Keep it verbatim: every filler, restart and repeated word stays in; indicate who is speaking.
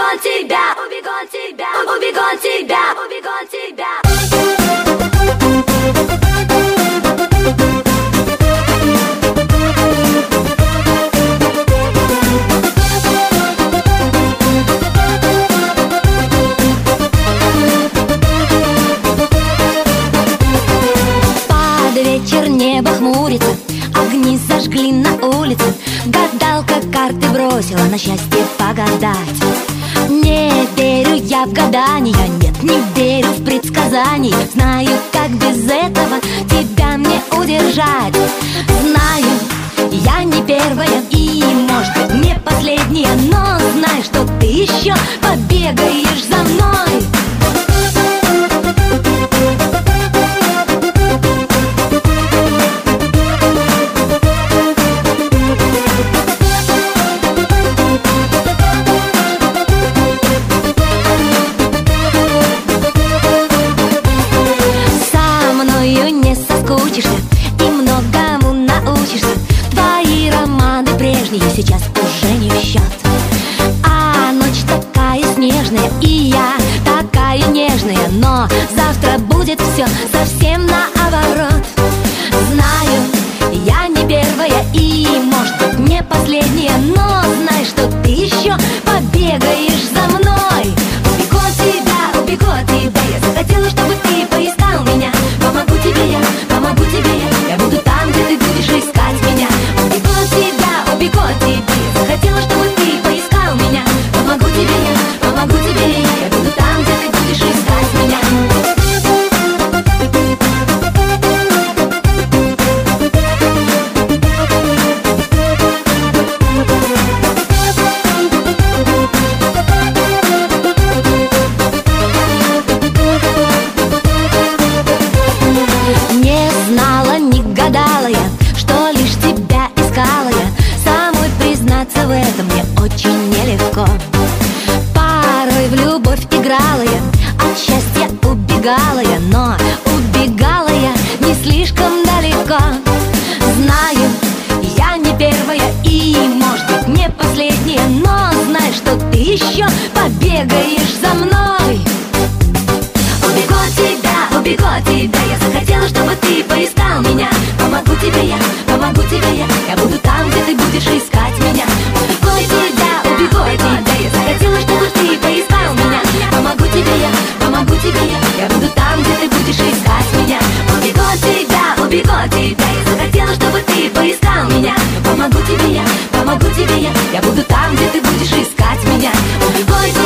Speaker 1: от тебя, убегу от тебя, убегу от тебя, убегу от тебя.
Speaker 2: Вечер, небо хмурится, огни зажгли на улице. Гадалка карты бросила на счастье погадать. Не верю я в гадания, нет, не верю в предсказаний. Знаю, как без этого тебя мне удержать. Знаю, я не первая и, может быть, не последняя, но знай, что ты еще побегаешь за мной. И многому научишься. Твои романы прежние сейчас уже не в счет. А ночь такая снежная, и я такая нежная, но завтра будет все совсем наоборот. Знаю, я не первая и, может быть, не последняя, но знай, что ты еще побегаешь за мной. Убегу от тебя, убегу от тебя. Я захотела, чтобы ты поискал меня. Помогу тебе я, помогу тебе я. Я буду там, где ты будешь искать меня. Убегу от тебя, убегу от тебя. Я захотела, чтобы ты поискал меня. Помогу тебе я, помогу тебе я. Я буду там, где ты будешь искать меня. Не знала, не гадала я, что лишь тебя искала я. Самой признаться в этом мне очень нелегко. Порой в любовь играла я, от счастья убегала я, но убегала я не слишком далеко. Знаю, я не первая и, может быть, не последняя, но знай, что ты еще побегаешь за мной. Убегу от тебя, убегу от тебя. Я захотела, чтобы ты поискал меня. Помогу тебе я, помогу тебе я. Я буду там, где ты будешь искать меня. Убегу от тебя, убегу от тебя. Я захотела, чтобы ты поискал меня. Помогу тебе я, помогу тебе я. Я буду там, где ты будешь искать меня. Убегу от тебя, убегу от тебя. Я захотела, чтобы ты поискал меня. Помогу тебе я, помогу тебе я. Я буду там, где ты будешь искать меня. Убегу от тебя.